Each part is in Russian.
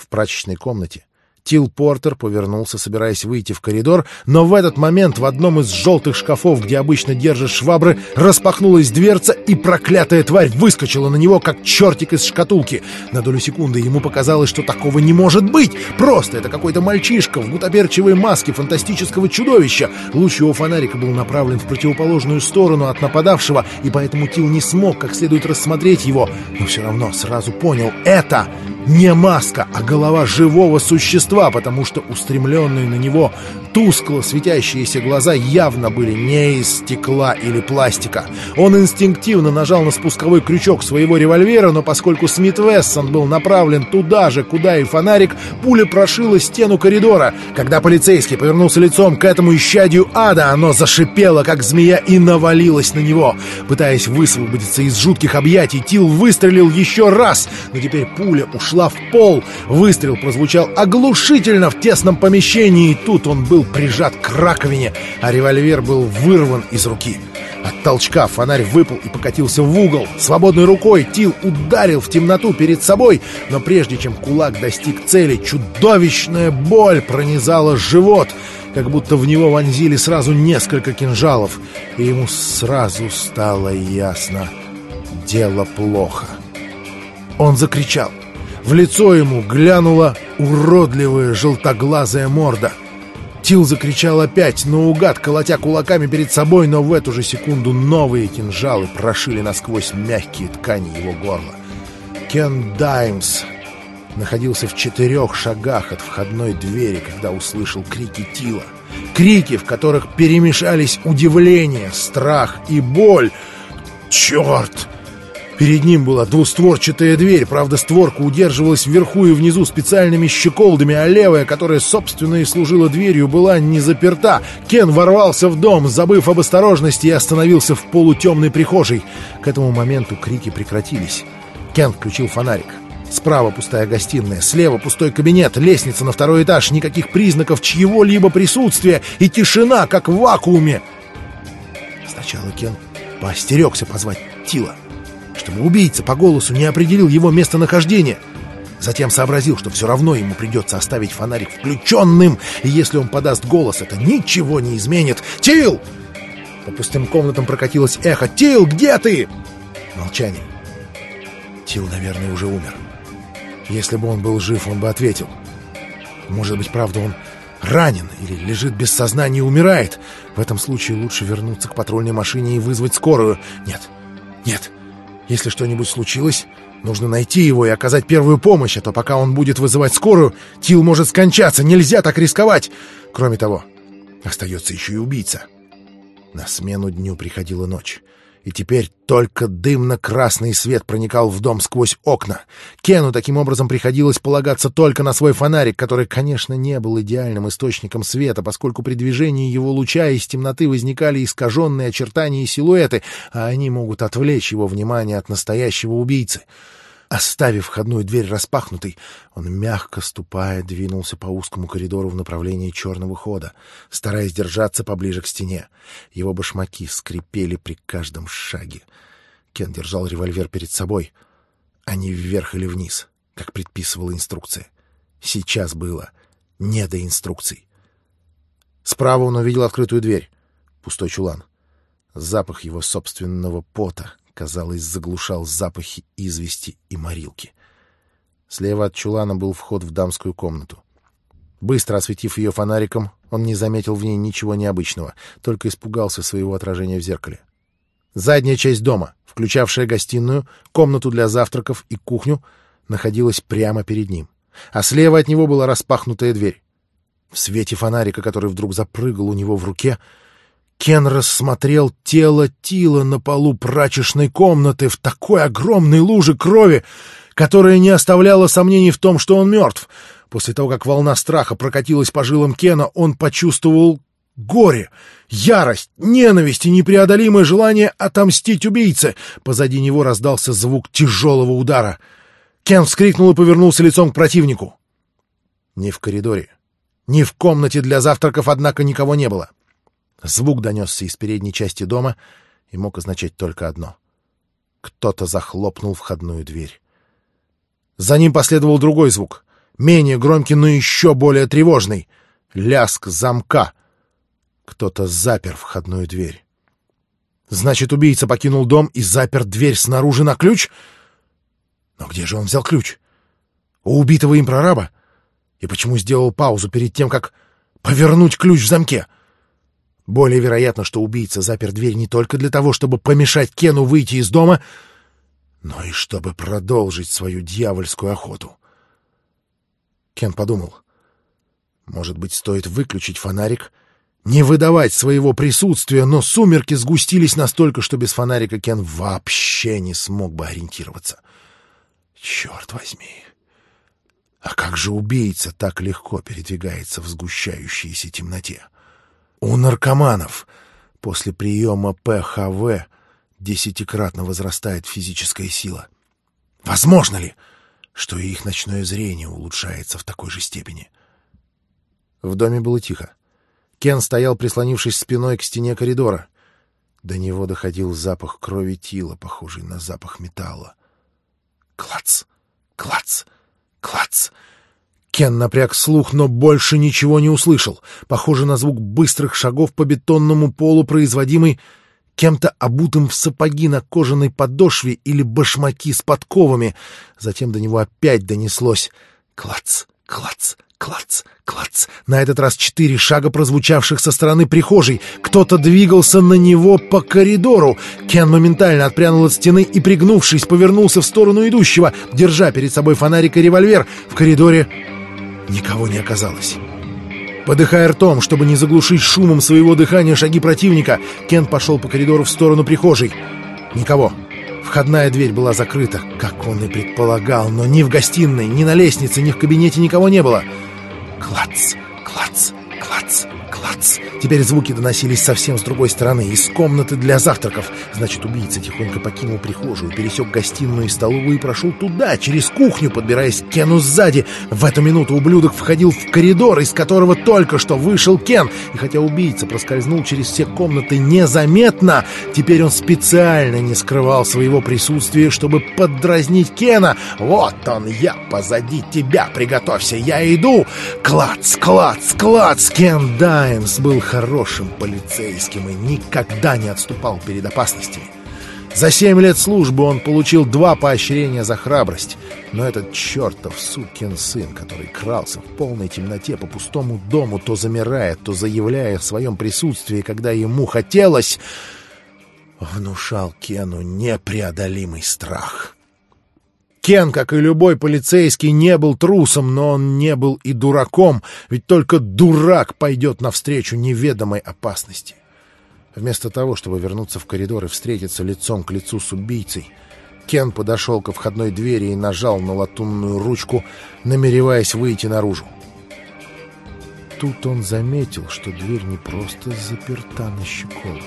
в прачечной комнате. Тил Портер повернулся, собираясь выйти в коридор, но в этот момент в одном из желтых шкафов, где обычно держат швабры, распахнулась дверца, и проклятая тварь выскочила на него, как чертик из шкатулки. На долю секунды ему показалось, что такого не может быть. Просто это какой-то мальчишка в гутоперчивой маске фантастического чудовища. Луч его фонарика был направлен в противоположную сторону от нападавшего, и поэтому Тил не смог как следует рассмотреть его, но все равно сразу понял — это не маска, а голова живого существа, потому что устремленные на него тускло светящиеся глаза явно были не из стекла или пластика. Он инстинктивно нажал на спусковой крючок своего револьвера, но поскольку Смит Вессон был направлен туда же, куда и фонарик, пуля прошила стену коридора. Когда полицейский повернулся лицом к этому исчадию ада, оно зашипело, как змея, и навалилось на него. Пытаясь высвободиться из жутких объятий, Тил выстрелил еще раз, но теперь пуля ушла в пол. Выстрел прозвучал оглушительно в тесном помещении, и тут он был прижат к раковине, а револьвер был вырван из руки. От толчка фонарь выпал и покатился в угол. Свободной рукой Тил ударил в темноту перед собой, но прежде чем кулак достиг цели, чудовищная боль пронизала живот, как будто в него вонзили сразу несколько кинжалов, и ему сразу стало ясно — дело плохо. Он закричал. В лицо ему глянула уродливая желтоглазая морда. Тил закричал опять, наугад, колотя кулаками перед собой, но в эту же секунду новые кинжалы прошили насквозь мягкие ткани его горла. Кен Даймс находился в 4 шагах от входной двери, когда услышал крики Тила. Крики, в которых перемешались удивление, страх и боль. «Черт!» Перед ним была двустворчатая дверь, правда, створка удерживалась вверху и внизу специальными щеколдами, а левая, которая, собственно, и служила дверью, была не заперта. Кен ворвался в дом, забыв об осторожности, и остановился в полутемной прихожей. К этому моменту крики прекратились. Кен включил фонарик. Справа пустая гостиная, слева пустой кабинет, лестница на 2-й этаж, никаких признаков чьего-либо присутствия и тишина, как в вакууме. Сначала Кен поостерегся позвать Тила, чтобы убийца по голосу не определил его местонахождение. Затем сообразил, что все равно ему придется оставить фонарик включенным, и если он подаст голос, это ничего не изменит. «Тил!» По пустым комнатам прокатилось эхо. «Тил, где ты?» Молчание. Тил, наверное, уже умер. Если бы он был жив, он бы ответил. Может быть, правда, он ранен или лежит без сознания и умирает. В этом случае лучше вернуться к патрульной машине и вызвать скорую. Нет. Если что-нибудь случилось, нужно найти его и оказать первую помощь, а то пока он будет вызывать скорую, Тил может скончаться. Нельзя так рисковать. Кроме того, остается еще и убийца. На смену дню приходила ночь, и теперь только дымно-красный свет проникал в дом сквозь окна. Кену таким образом приходилось полагаться только на свой фонарик, который, конечно, не был идеальным источником света, поскольку при движении его луча из темноты возникали искаженные очертания и силуэты, а они могут отвлечь его внимание от настоящего убийцы. Оставив входную дверь распахнутой, он, мягко ступая, двинулся по узкому коридору в направлении черного хода, стараясь держаться поближе к стене. Его башмаки скрипели при каждом шаге. Кен держал револьвер перед собой, а не вверх или вниз, как предписывала инструкция. Сейчас было не до инструкций. Справа он увидел открытую дверь. Пустой чулан. Запах его собственного пота, казалось, заглушал запахи извести и морилки. Слева от чулана был вход в дамскую комнату. Быстро осветив ее фонариком, он не заметил в ней ничего необычного, только испугался своего отражения в зеркале. Задняя часть дома, включавшая гостиную, комнату для завтраков и кухню, находилась прямо перед ним, а слева от него была распахнутая дверь. В свете фонарика, который вдруг запрыгал у него в руке, Кен рассмотрел тело Тила на полу прачечной комнаты в такой огромной луже крови, которая не оставляла сомнений в том, что он мертв. После того, как волна страха прокатилась по жилам Кена, он почувствовал горе, ярость, ненависть и непреодолимое желание отомстить убийце. Позади него раздался звук тяжелого удара. Кен вскрикнул и повернулся лицом к противнику. Ни в коридоре, ни в комнате для завтраков, однако, никого не было. Звук донесся из передней части дома и мог означать только одно. Кто-то захлопнул входную дверь. За ним последовал другой звук. Менее громкий, но еще более тревожный. Лязг замка. Кто-то запер входную дверь. Значит, убийца покинул дом и запер дверь снаружи на ключ? Но где же он взял ключ? У убитого им прораба? И почему сделал паузу перед тем, как повернуть ключ в замке? Более вероятно, что убийца запер дверь не только для того, чтобы помешать Кену выйти из дома, но и чтобы продолжить свою дьявольскую охоту. Кен подумал, может быть, стоит выключить фонарик, не выдавать своего присутствия, но сумерки сгустились настолько, что без фонарика Кен вообще не смог бы ориентироваться. Черт возьми! А как же убийца так легко передвигается в сгущающейся темноте? У наркоманов после приема ПХВ 10-кратно возрастает физическая сила. Возможно ли, что и их ночное зрение улучшается в такой же степени? В доме было тихо. Кен стоял, прислонившись спиной к стене коридора. До него доходил запах крови Тила, похожий на запах металла. Клац! Клац! Клац! Кен напряг слух, но больше ничего не услышал. Похоже на звук быстрых шагов по бетонному полу, производимый кем-то обутым в сапоги на кожаной подошве или башмаки с подковами. Затем до него опять донеслось клац, клац, клац, клац. На этот раз 4 шага, прозвучавших со стороны прихожей. Кто-то двигался на него по коридору. Кен моментально отпрянул от стены и, пригнувшись, повернулся в сторону идущего, держа перед собой фонарик и револьвер. В коридоре никого не оказалось. Подыхая ртом, чтобы не заглушить шумом своего дыхания шаги противника, Кен пошел по коридору в сторону прихожей. Никого. Входная дверь была закрыта, как он и предполагал, но ни в гостиной, ни на лестнице, ни в кабинете никого не было. Клац, клац, клац, клац. Теперь звуки доносились совсем с другой стороны, из комнаты для завтраков. Значит, убийца тихонько покинул прихожую, пересек гостиную и столовую и прошел туда, через кухню, подбираясь к Кену сзади. В эту минуту ублюдок входил в коридор, из которого только что вышел Кен. И хотя убийца проскользнул через все комнаты незаметно, теперь он специально не скрывал своего присутствия, чтобы поддразнить Кена. «Вот он, я позади тебя, приготовься, я иду!» Клац, клац, клац! Кен Даймс был хорошим полицейским и никогда не отступал перед опасностями. За 7 лет службы он получил 2 поощрения за храбрость. Но этот чертов сукин сын, который крался в полной темноте по пустому дому, то замирая, то заявляя в своем присутствии, когда ему хотелось, внушал Кену непреодолимый страх. Кен, как и любой полицейский, не был трусом, но он не был и дураком, ведь только дурак пойдет навстречу неведомой опасности. Вместо того, чтобы вернуться в коридор и встретиться лицом к лицу с убийцей, Кен подошел ко входной двери и нажал на латунную ручку, намереваясь выйти наружу. Тут он заметил, что дверь не просто заперта на щеколду.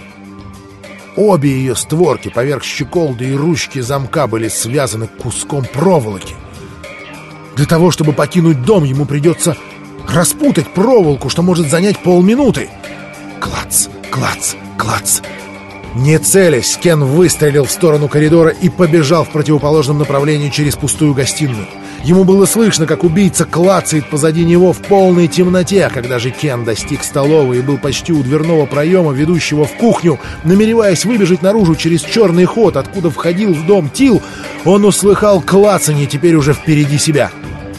Обе ее створки поверх щеколды и ручки замка были связаны куском проволоки. Для того, чтобы покинуть дом, ему придется распутать проволоку, что может занять полминуты. Клац, клац, клац. Не целясь, Кен выстрелил в сторону коридора и побежал в противоположном направлении через пустую гостиную. Ему было слышно, как убийца клацает позади него в полной темноте, а когда же Кен достиг столовой и был почти у дверного проема, ведущего в кухню, намереваясь выбежать наружу через черный ход, откуда входил в дом Тил, он услыхал клацанье теперь уже впереди себя.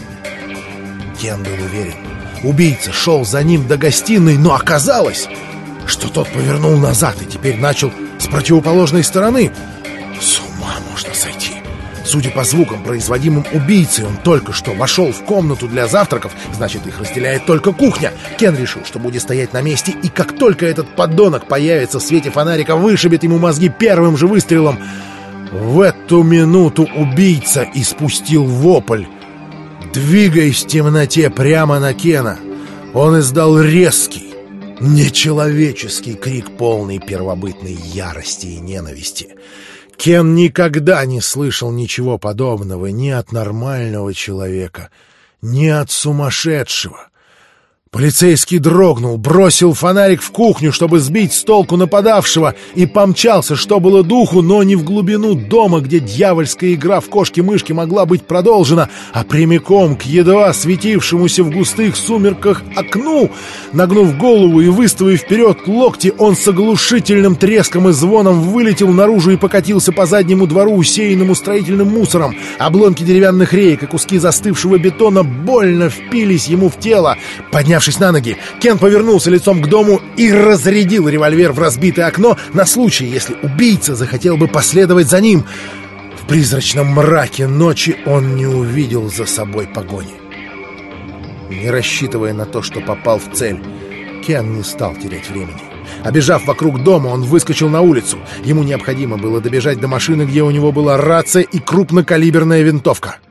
Кен был уверен, убийца шел за ним до гостиной, но оказалось, что тот повернул назад и теперь начал с противоположной стороны. С ума можно сойти. Судя по звукам, производимым убийцей, он только что вошел в комнату для завтраков, значит, их разделяет только кухня. Кен решил, что будет стоять на месте, и как только этот подонок появится в свете фонарика, вышибет ему мозги первым же выстрелом. В эту минуту убийца испустил вопль. Двигаясь в темноте прямо на Кена, он издал резкий, нечеловеческий крик, полный первобытной ярости и ненависти. Кен никогда не слышал ничего подобного ни от нормального человека, ни от сумасшедшего. Полицейский дрогнул, бросил фонарик в кухню, чтобы сбить с толку нападавшего, и помчался, что было духу, но не в глубину дома, где дьявольская игра в кошки-мышки могла быть продолжена, а прямиком к едва светившемуся в густых сумерках окну. Нагнув голову и выставив вперед локти, он с оглушительным треском и звоном вылетел наружу и покатился по заднему двору, усеянному строительным мусором. Обломки деревянных реек и куски застывшего бетона больно впились ему в тело. Поднявшись на ноги, Кен повернулся лицом к дому и разрядил револьвер в разбитое окно на случай, если убийца захотел бы последовать за ним. В призрачном мраке ночи он не увидел за собой погони. Не рассчитывая на то, что попал в цель, Кен не стал терять времени. Обежав вокруг дома, он выскочил на улицу. Ему необходимо было добежать до машины, где у него была рация и крупнокалиберная винтовка.